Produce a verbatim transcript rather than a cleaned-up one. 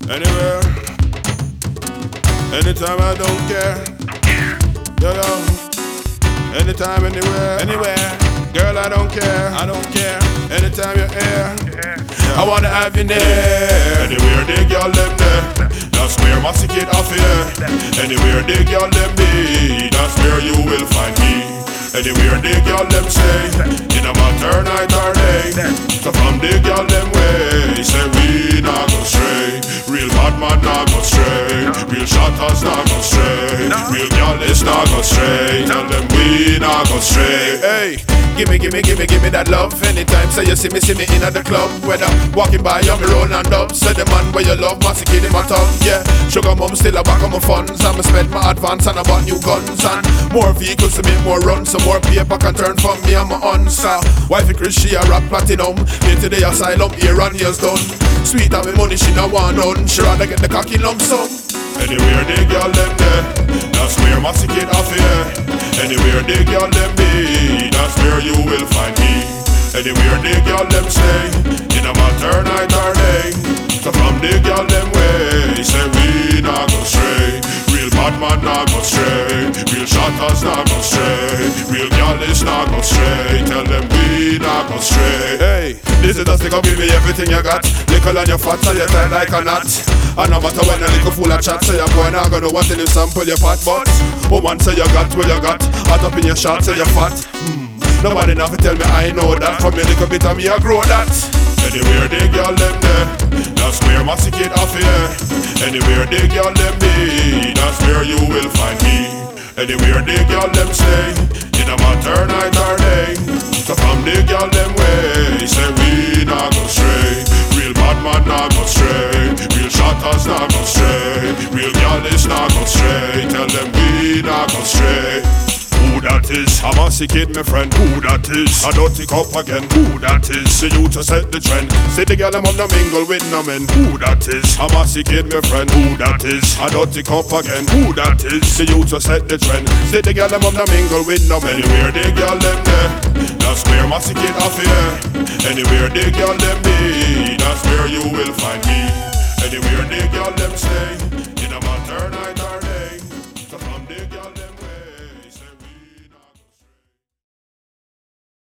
Anywhere, anytime, I don't care. Yo, yo. Anytime, anywhere, anywhere. Girl, I don't care, I don't care. Anytime you're here, yeah. I wanna have you there. Anywhere they girl them there, that's where my secret off here. Anywhere they girl them be, that's where you will find me. Anywhere they girl them stay, in a matter night or day. So from the girl them way, say we not go stray. Real bad man not go stray. Real shotters not go stray. Real girl is not go stray. Tell them we not go stray. Hey, gimme, gimme, gimme, gimme that love. Anytime say you see me, see me in at the club. Whether walking by on me roll and up. Say the man where you love, must kid in my tongue. Yeah, sugar mom still a back on my funds. I'ma spend my advance and I bought new guns and more vehicles to make more runs. Some more paper can turn from me and my answer. Wifey Chris, she a rock platinum. Here today asylum, here and here's done. Sweet and me money, she no want none. She rather get the cocky lump sum. Anywhere they girl them there, that's where my secret off here. Anywhere they girl them be, that's where you will find me. Anywhere they girl them stay, in a matter night or day. So from the girl them way, say we not go stray. Real bad man not go stray. Real shotters not go stray. Real girl is not go stray. Tell them we not go stray. Hey, this is the stick up, give me everything you got. Nickel on your fat so you tight like a knot. And no matter when a little full of chat, say your boy not gonna want to sample your pot. But woman say you got what you got. Hot up in your shot, say you're fat. hmm. Nobody never tell me I know that. From a little bit of me I grow that. Anywhere they girl them there, that's where my secret off here. Anywhere they girl them be, that's where you will find me. Anywhere they girl them stay, in a matter night or day. So from the girl them way, say we not go stray. Real bad man not go stray. Real shotters not go stray. Real girl is not go stray. Tell them we not go stray. Who that is? I'm a sick kid, my friend. Who that is? I don't take up again. Who that is? See you to set the trend. See the girl I'm on the mingle with no men. Who that is? I'm a sick kid, my friend. Who that is? I don't take up again. Who that is? See you to set the trend. See the girl I'm on the mingle with no men. Anywhere they girl them there, that's where my sick kid off here. Anywhere they girl them be, that's where you